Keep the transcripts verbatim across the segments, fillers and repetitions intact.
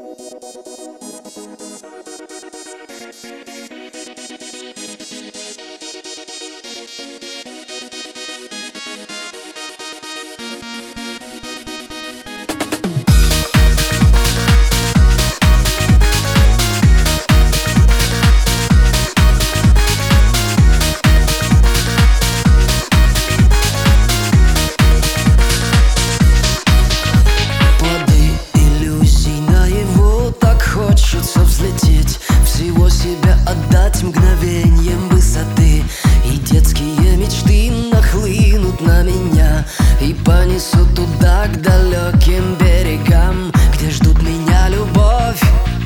Отдать мгновеньем высоты, и детские мечты нахлынут на меня и понесут туда, к далеким берегам, где ждут меня любовь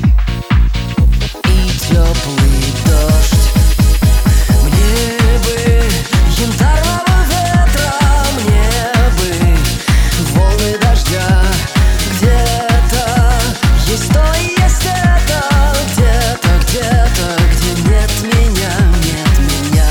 и теплый дождь. Мне бы янтарного ветра, мне бы волны дождя. Где-то есть то и есть это, где-то, где-то, где нет меня, нет меня.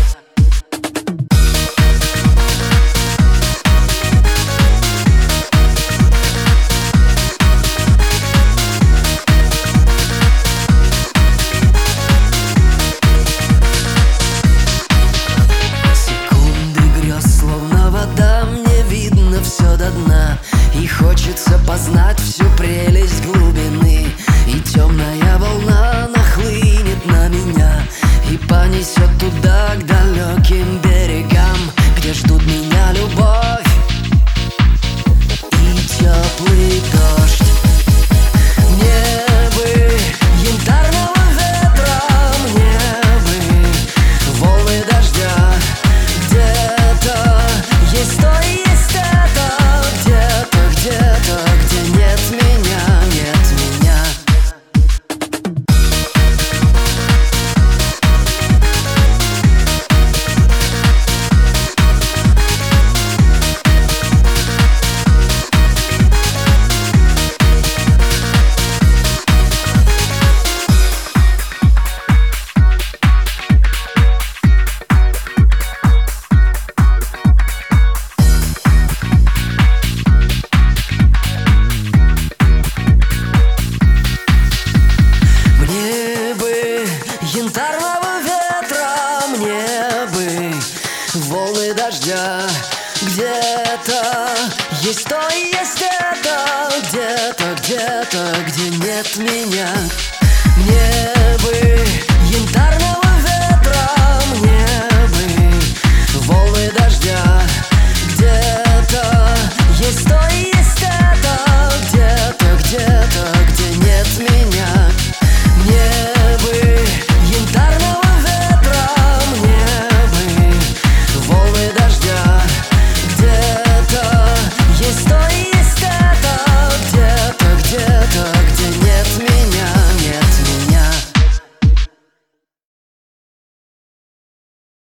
Секунды грез, словно вода, мне видно все до дна, и хочется познать всю прелесть глубины. И темная волна нахлынет на меня и понесет туда, к далеким берегам, где ждут меня любовь и теплый дождь. Мне бы янтарного ветра, мне бы волны дождя. Где-то есть то и есть это, где-то, где-то, где нет меня, нет меня. Янтарного ветра, мне бы волны дождя. Где-то есть то и есть это, где-то, где-то, где нет меня.